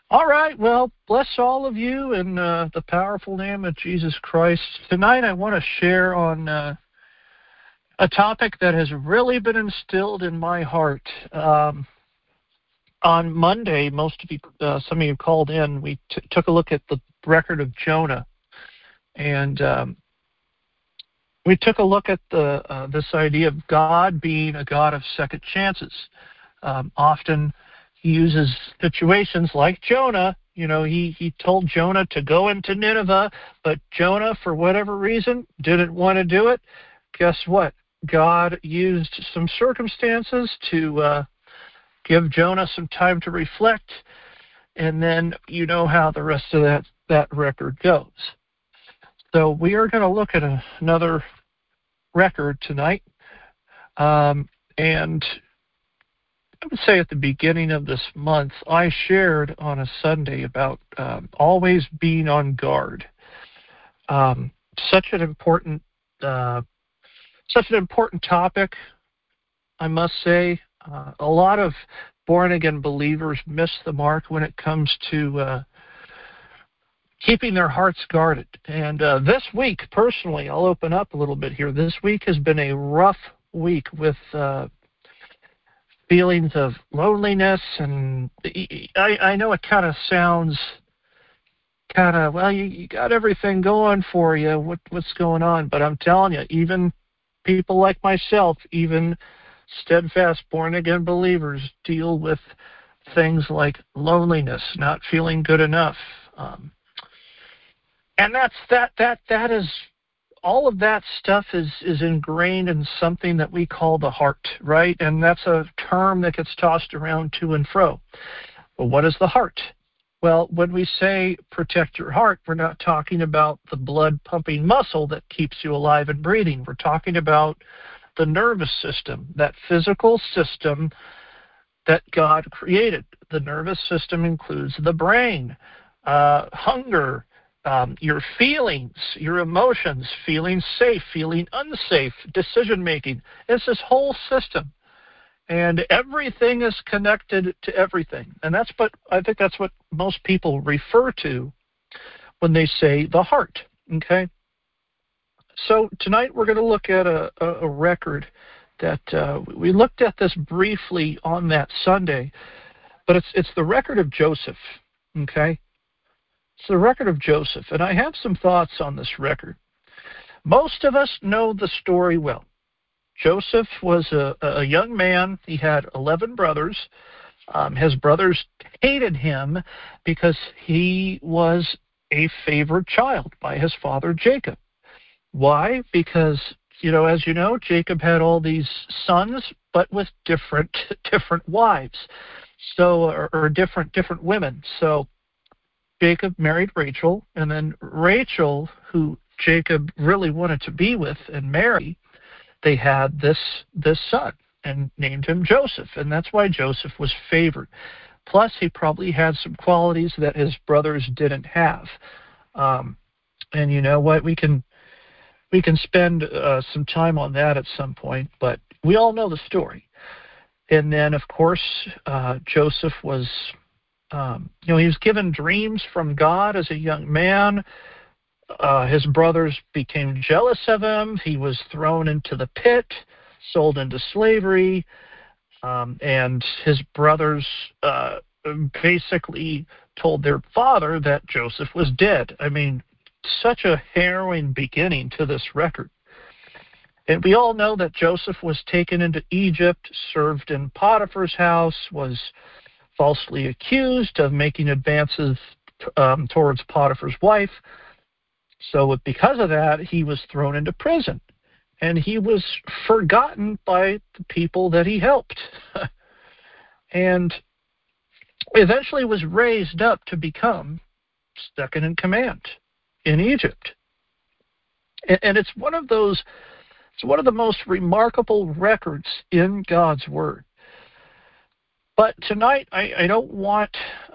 All right. Well, bless all of you in the powerful name of Jesus Christ. Tonight, I want to share on a topic that has really been instilled in my heart. On Monday, some of you called in. We took a look at the record of Jonah, and we took a look at this idea of God being a God of second chances. Often, he uses situations like Jonah. You know, he told Jonah to go into Nineveh, but Jonah, for whatever reason, didn't want to do it. Guess what? God used some circumstances to give Jonah some time to reflect, and then you know how the rest of that record goes. So we are going to look at another record tonight, and I would say at the beginning of this month, I shared on a Sunday about always being on guard. Such an important topic, I must say. A lot of born-again believers miss the mark when it comes to keeping their hearts guarded. And this week, personally, I'll open up a little bit here. This week has been a rough week with feelings of loneliness, and I know it kind of sounds well, you got everything going for you. What's going on? But I'm telling you, even people like myself, even steadfast born-again believers, deal with things like loneliness, not feeling good enough, and that is all of that stuff is ingrained in something that we call the heart, right? And that's a term that gets tossed around to and fro. Well, what is the heart? Well, when we say protect your heart, we're not talking about the blood-pumping muscle that keeps you alive and breathing. We're talking about the nervous system, that physical system that God created. The nervous system includes the brain, hunger, your feelings, your emotions, feeling safe, feeling unsafe, decision-making. It's this whole system. And everything is connected to everything. And I think that's what most people refer to when they say the heart, okay? So tonight we're going to look at a record that we looked at this briefly on that Sunday, but it's the record of Joseph, okay? It's the record of Joseph, and I have some thoughts on this record. Most of us know the story well. Joseph was a young man. He had 11 brothers. His brothers hated him because he was a favored child by his father Jacob. Why? Because, as you know, Jacob had all these sons, but with different wives, or different women. So Jacob married Rachel, and then Rachel, who Jacob really wanted to be with and marry, they had this son and named him Joseph, and that's why Joseph was favored. Plus, he probably had some qualities that his brothers didn't have. And you know what? We can spend some time on that at some point, but we all know the story. And then, of course, Joseph was, he was given dreams from God as a young man. His brothers became jealous of him. He was thrown into the pit, sold into slavery, and his brothers basically told their father that Joseph was dead. I mean, such a harrowing beginning to this record. And we all know that Joseph was taken into Egypt, served in Potiphar's house, was falsely accused of making advances towards Potiphar's wife. So because of that, he was thrown into prison, and he was forgotten by the people that he helped, and eventually was raised up to become second in command in Egypt. And it's one of the most remarkable records in God's Word. But tonight, I don't want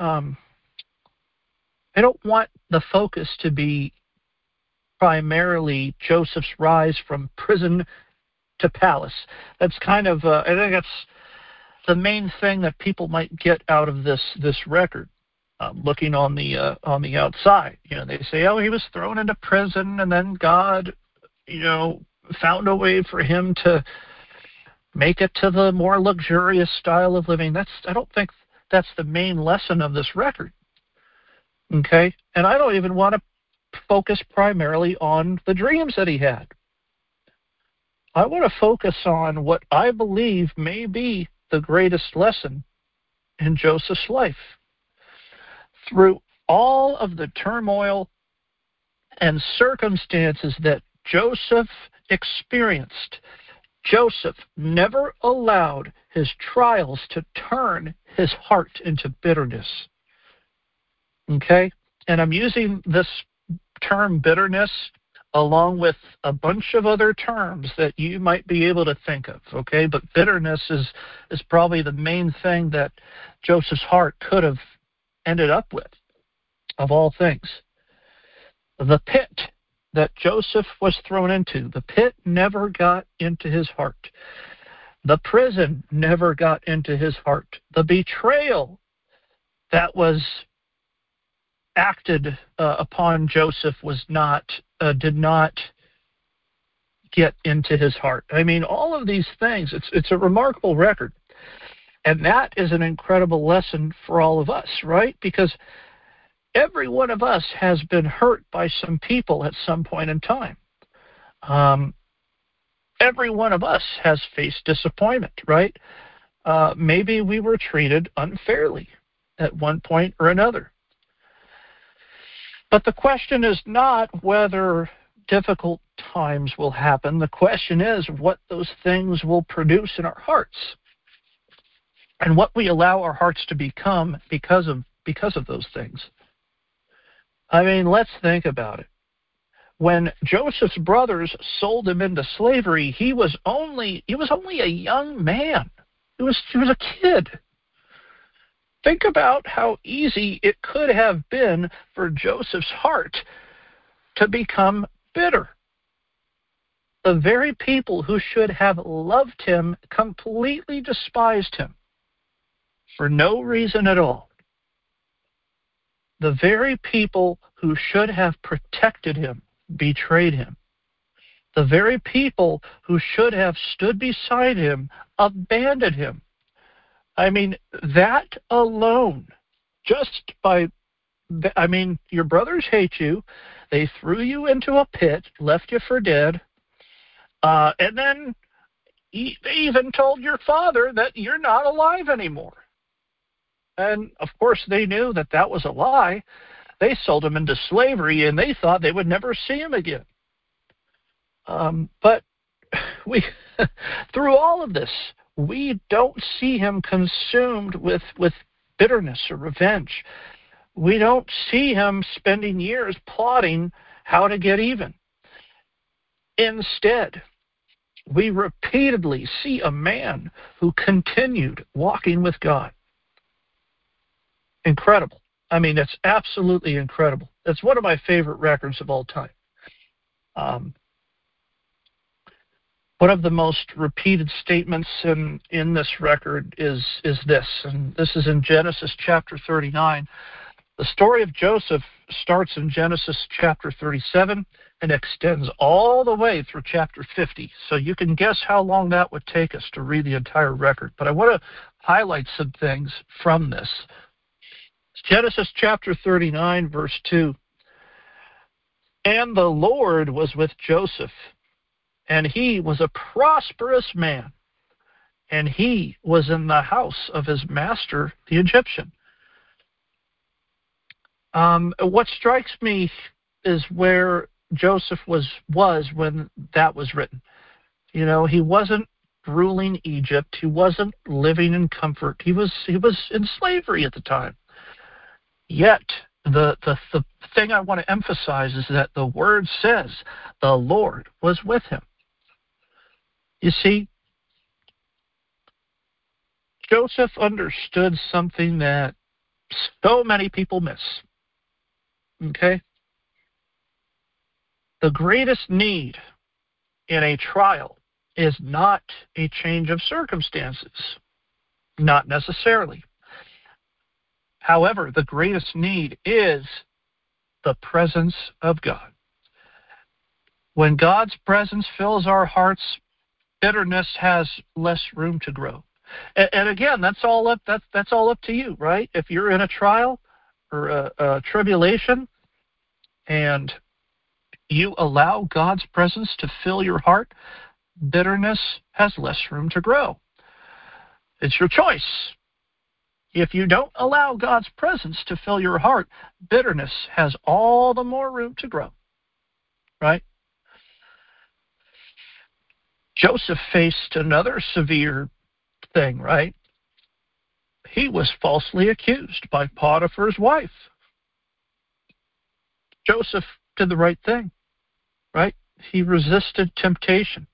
the focus to be primarily Joseph's rise from prison to palace. That's kind of, I think that's the main thing that people might get out of this record. looking on the outside. They say, oh, he was thrown into prison, and then God, found a way for him to make it to the more luxurious style of living. I don't think that's the main lesson of this record. Okay? And I don't even want to focus primarily on the dreams that he had. I want to focus on what I believe may be the greatest lesson in Joseph's life. Through all of the turmoil and circumstances that Joseph experienced, Joseph never allowed his trials to turn his heart into bitterness. Okay? And I'm using this term bitterness along with a bunch of other terms that you might be able to think of, okay? But bitterness is probably the main thing that Joseph's heart could have ended up with, of all things. The pit that Joseph was thrown into, the pit never got into his heart. The prison never got into his heart. The betrayal that was acted upon Joseph did not get into his heart. I mean, all of these things, it's a remarkable record. And that is an incredible lesson for all of us, right? Because every one of us has been hurt by some people at some point in time. Every one of us has faced disappointment, right? Maybe we were treated unfairly at one point or another. But the question is not whether difficult times will happen. The question is what those things will produce in our hearts and what we allow our hearts to become because of those things. I mean, let's think about it. When Joseph's brothers sold him into slavery, he was only a young man. He was a kid. Think about how easy it could have been for Joseph's heart to become bitter. The very people who should have loved him completely despised him for no reason at all. The very people who should have protected him betrayed him. The very people who should have stood beside him abandoned him. I mean, that alone, your brothers hate you. They threw you into a pit, left you for dead, and then they even told your father that you're not alive anymore. And, of course, they knew that was a lie. They sold him into slavery, and they thought they would never see him again. But through all of this, we don't see him consumed with bitterness or revenge. We don't see him spending years plotting how to get even. Instead, we repeatedly see a man who continued walking with God. Incredible. I mean, it's absolutely incredible. It's one of my favorite records of all time. One of the most repeated statements in this record is this, and this is in Genesis chapter 39. The story of Joseph starts in Genesis chapter 37 and extends all the way through chapter 50. So you can guess how long that would take us to read the entire record. But I want to highlight some things from this. Genesis chapter 39, verse 2. And the Lord was with Joseph, and he was a prosperous man, and he was in the house of his master, the Egyptian. What strikes me is where Joseph was when that was written. You know, he wasn't ruling Egypt. He wasn't living in comfort. He was in slavery at the time. Yet, the thing I want to emphasize is that the word says the Lord was with him. You see, Joseph understood something that so many people miss. Okay? The greatest need in a trial is not a change of circumstances. Not necessarily. However, the greatest need is the presence of God. When God's presence fills our hearts, bitterness has less room to grow. And again, that's all up to you, right? If you're in a trial or a tribulation and you allow God's presence to fill your heart, bitterness has less room to grow. It's your choice. If you don't allow God's presence to fill your heart, bitterness has all the more room to grow, right? Joseph faced another severe thing, right? He was falsely accused by Potiphar's wife. Joseph did the right thing, right? He resisted temptation.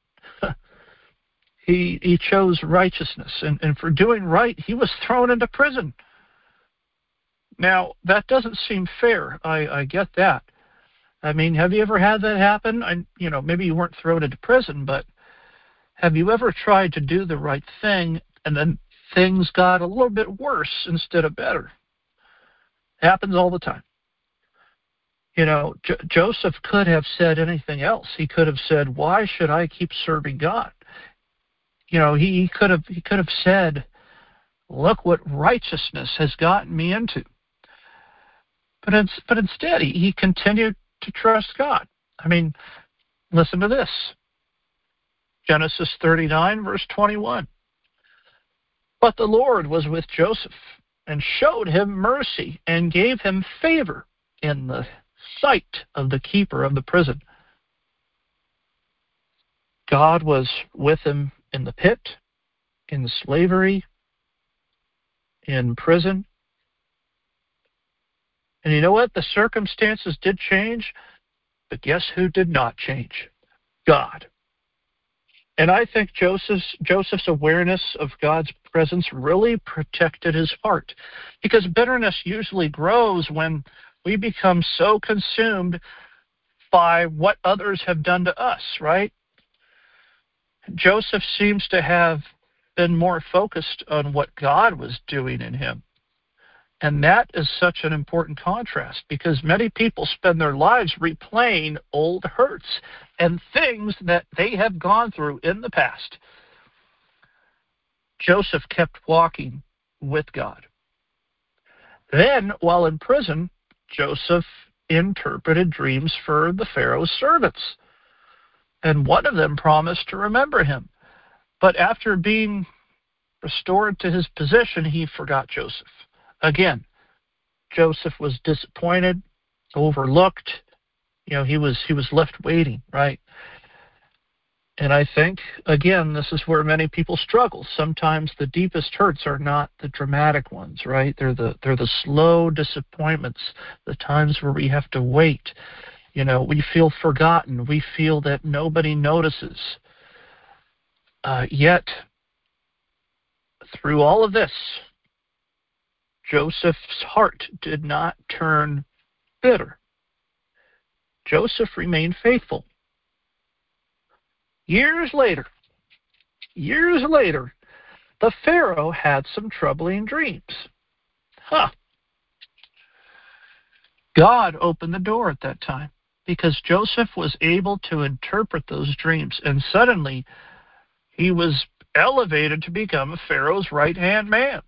He chose righteousness, and for doing right, he was thrown into prison. Now, that doesn't seem fair. I get that. I mean, have you ever had that happen? Maybe you weren't thrown into prison, but have you ever tried to do the right thing and then things got a little bit worse instead of better? It happens all the time. Joseph could have said anything else. He could have said, "Why should I keep serving God?" He could have said, "Look what righteousness has gotten me into." But instead, he continued to trust God. I mean, listen to this. Genesis 39, verse 21. But the Lord was with Joseph and showed him mercy and gave him favor in the sight of the keeper of the prison. God was with him in the pit, in slavery, in prison. And you know what? The circumstances did change, but guess who did not change? God. And I think Joseph's awareness of God's presence really protected his heart, because bitterness usually grows when we become so consumed by what others have done to us, right? Joseph seems to have been more focused on what God was doing in him. And that is such an important contrast, because many people spend their lives replaying old hurts and things that they have gone through in the past. Joseph kept walking with God. Then, while in prison, Joseph interpreted dreams for the Pharaoh's servants, and one of them promised to remember him. But after being restored to his position, he forgot Joseph. Again, Joseph was disappointed, overlooked. He was left waiting, right? And I think, again, this is where many people struggle. Sometimes the deepest hurts are not the dramatic ones, right? They're the slow disappointments, the times where we have to wait. We feel forgotten. We feel that nobody notices. Yet, through all of this, Joseph's heart did not turn bitter. Joseph remained faithful. Years later, the Pharaoh had some troubling dreams. God opened the door at that time, because Joseph was able to interpret those dreams, and suddenly he was elevated to become Pharaoh's right-hand man.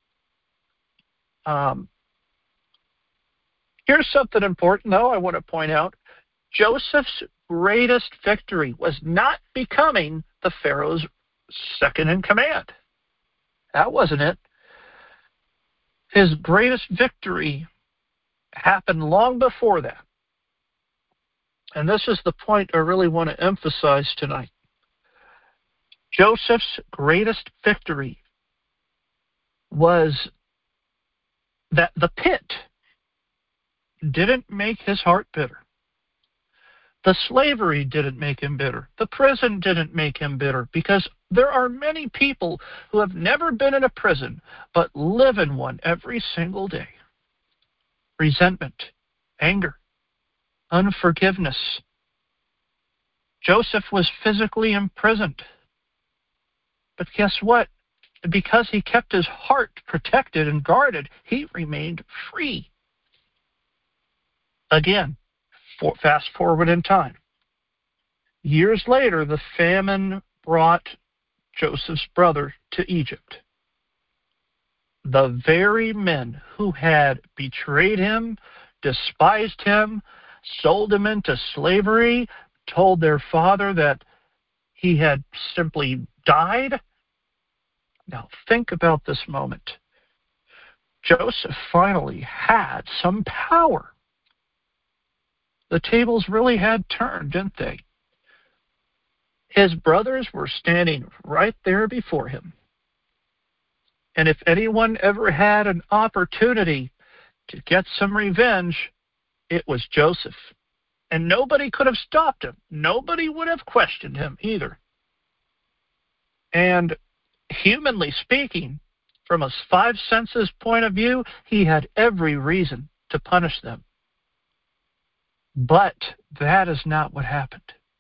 Here's something important, though, I want to point out. Joseph's greatest victory was not becoming the Pharaoh's second in command. That wasn't it. His greatest victory happened long before that. And this is the point I really want to emphasize tonight. Joseph's greatest victory was that the pit didn't make his heart bitter. The slavery didn't make him bitter. The prison didn't make him bitter, because there are many people who have never been in a prison but live in one every single day. Resentment, anger, unforgiveness. Joseph was physically imprisoned. But guess what? because he kept his heart protected and guarded, he remained free. Again, fast forward in time. Years later, the famine brought Joseph's brother to Egypt. The very men who had betrayed him, despised him, sold him into slavery, told their father that he had simply died. Now think about this moment. Joseph finally had some power. The tables really had turned, didn't they? His brothers were standing right there before him. And if anyone ever had an opportunity to get some revenge, it was Joseph. And nobody could have stopped him. Nobody would have questioned him either. And humanly speaking, from a five senses point of view, he had every reason to punish them. But that is not what happened.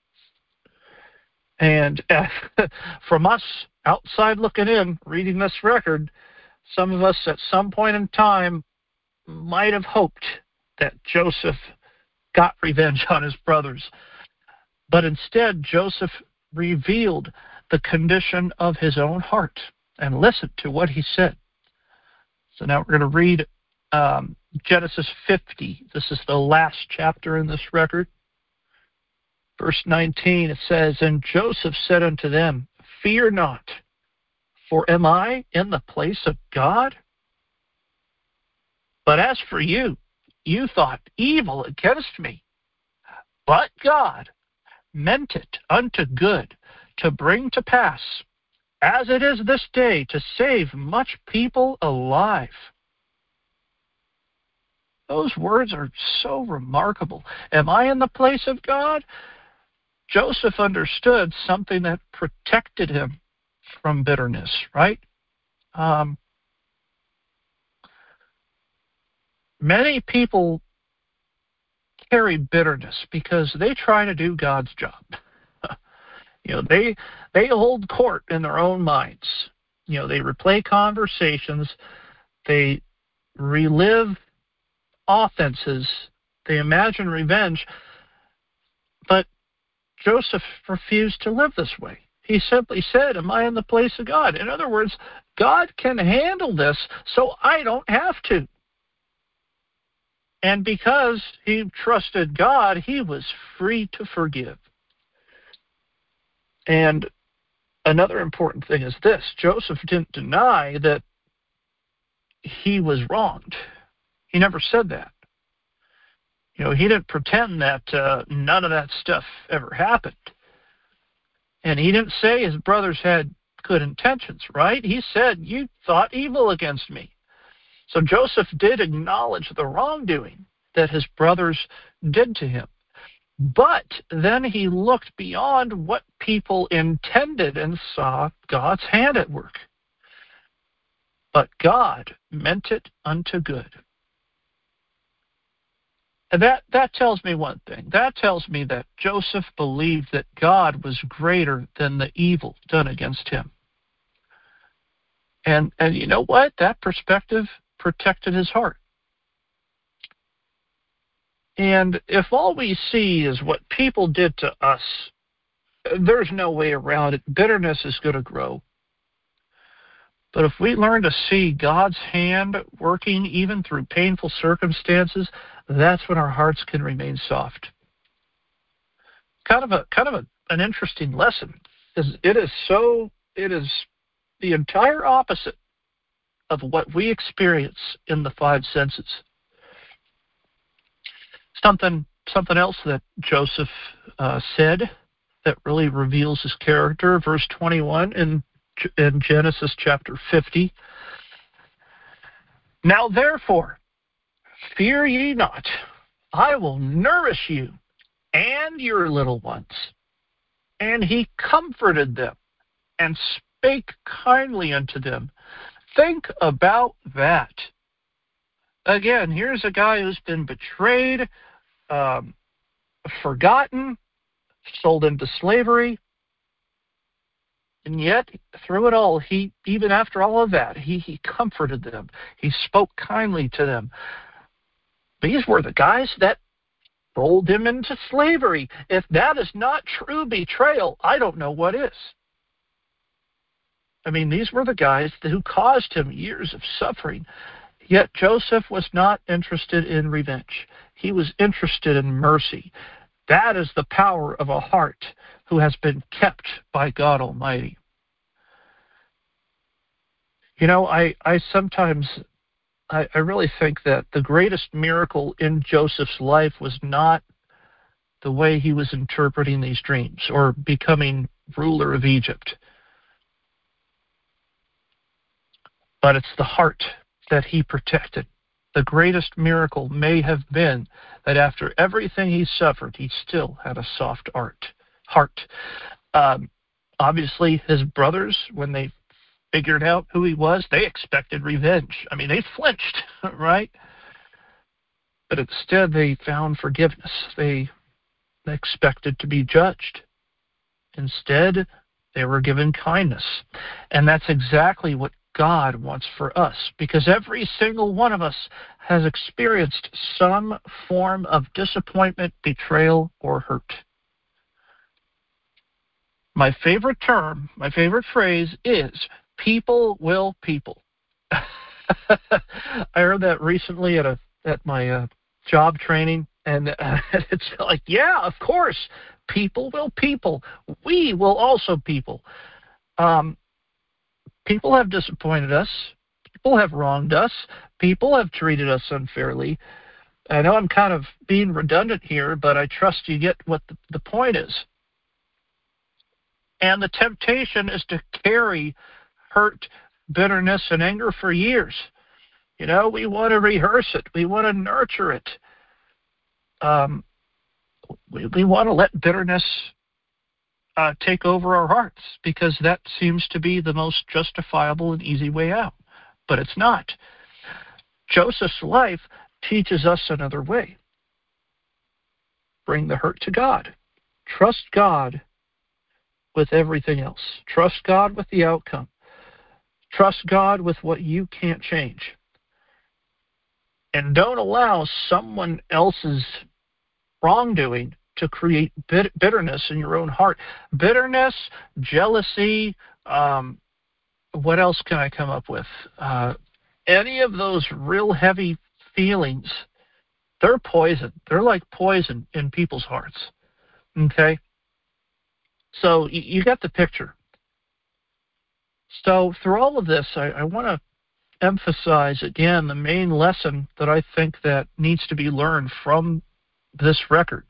And from us outside looking in, reading this record, some of us at some point in time might have hoped that Joseph got revenge on his brothers. But instead, Joseph revealed the condition of his own heart and listened to what he said. So now we're going to read Genesis 50. This is the last chapter in this record. Verse 19, it says, "And Joseph said unto them, Fear not, for am I in the place of God? But as for you, you thought evil against me. But God meant it unto good, to bring to pass, as it is this day, to save much people alive." Those words are so remarkable. Am I in the place of God? Joseph understood something that protected him from bitterness, right? Many people carry bitterness because they try to do God's job. They hold court in their own minds. They replay conversations. They relive offenses. They imagine revenge. But Joseph refused to live this way. He simply said, am I in the place of God? In other words, God can handle this, so I don't have to. And because he trusted God, he was free to forgive. And another important thing is this: Joseph didn't deny that he was wronged. He never said that. He didn't pretend that none of that stuff ever happened. And he didn't say his brothers had good intentions, right? He said, you thought evil against me. So Joseph did acknowledge the wrongdoing that his brothers did to him. But then he looked beyond what people intended and saw God's hand at work. But God meant it unto good. And that tells me one thing. That tells me that Joseph believed that God was greater than the evil done against him. And you know what? That perspective protected his heart. And if all we see is what people did to us, there's no way around it. Bitterness is going to grow. But if we learn to see God's hand working even through painful circumstances, that's when our hearts can remain soft. Kind of an interesting lesson. It is the entire opposite of what we experience in the five senses. Something else that Joseph said that really reveals his character, verse 21 in Genesis chapter 50. Now therefore, fear ye not, I will nourish you and your little ones. And he comforted them and spake kindly unto them. Think about that. Again, here's a guy who's been betrayed, forgotten, sold into slavery. And yet, through it all, even after all of that, he comforted them. He spoke kindly to them. These were the guys that sold him into slavery. If that is not true betrayal, I don't know what is. I mean, these were the guys who caused him years of suffering. Yet Joseph was not interested in revenge. He was interested in mercy. That is the power of a heart who has been kept by God Almighty. You know, I sometimes I really think that the greatest miracle in Joseph's life was not the way he was interpreting these dreams or becoming ruler of Egypt, but it's the heart that he protected. The greatest miracle may have been that after everything he suffered, he still had a soft heart. Obviously, his brothers, when they figured out who he was, they expected revenge. I mean, they flinched, right? But instead, they found forgiveness. They expected to be judged. Instead, they were given kindness. And that's exactly what God wants for us, because every single one of us has experienced some form of disappointment, betrayal, or hurt. My favorite term, my favorite phrase is, people will people. I heard that recently at my job training, and it's like, yeah, of course, people will people. We will also people. People have disappointed us. People have wronged us. People have treated us unfairly. I know I'm kind of being redundant here, but I trust you get what the point is. And the temptation is to carry hurt, bitterness, and anger for years. You know, we want to rehearse it. We want to nurture it. We want to let bitterness take over our hearts, because that seems to be the most justifiable and easy way out. But it's not. Joseph's life teaches us another way. Bring the hurt to God. Trust God with everything else. Trust God with the outcome. Trust God with what you can't change. And don't allow someone else's wrongdoing to create bitterness in your own heart. Bitterness, jealousy, what else can I come up with? Any of those real heavy feelings, they're poison. They're like poison in people's hearts. Okay? So you get the picture. So through all of this, I want to emphasize again the main lesson that I think that needs to be learned from this record.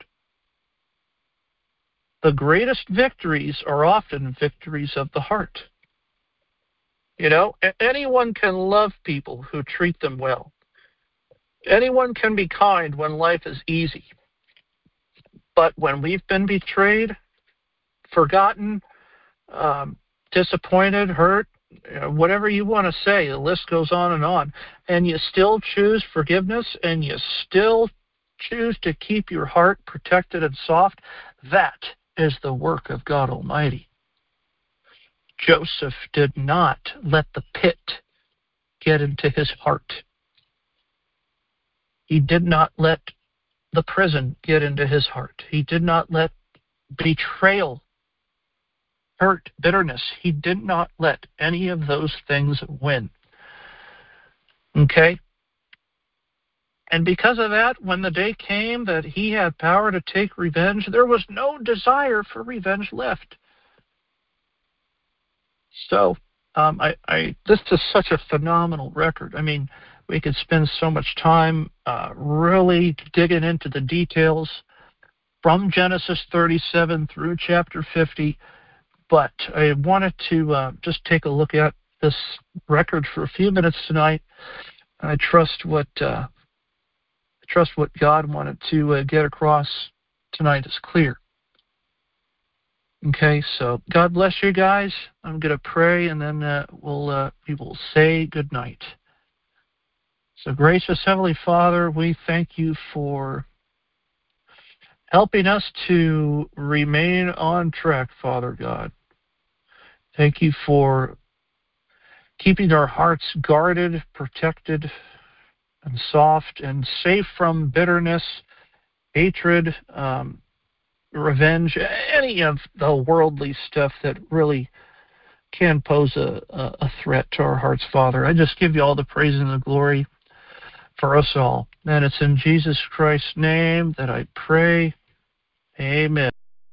The greatest victories are often victories of the heart. You know, anyone can love people who treat them well. Anyone can be kind when life is easy. But when we've been betrayed, forgotten, disappointed, hurt, whatever you want to say, the list goes on, and you still choose forgiveness, and you still choose to keep your heart protected and soft, that is the work of God Almighty. Joseph did not let the pit get into his heart. He did not let the prison get into his heart. He did not let betrayal, hurt, bitterness. He did not let any of those things win. Okay? And because of that, when the day came that he had power to take revenge, there was no desire for revenge left. So, this is such a phenomenal record. I mean, we could spend so much time really digging into the details from Genesis 37 through chapter 50, but I wanted to just take a look at this record for a few minutes tonight. I trust what God wanted to get across tonight is clear. Okay, so God bless you guys. I'm going to pray, and then we will say good night. So, gracious Heavenly Father, we thank you for helping us to remain on track, Father God. Thank you for keeping our hearts guarded, protected, and soft, and safe from bitterness, hatred, revenge, any of the worldly stuff that really can pose a threat to our hearts, Father. I just give you all the praise and the glory for us all. And it's in Jesus Christ's name that I pray. Amen.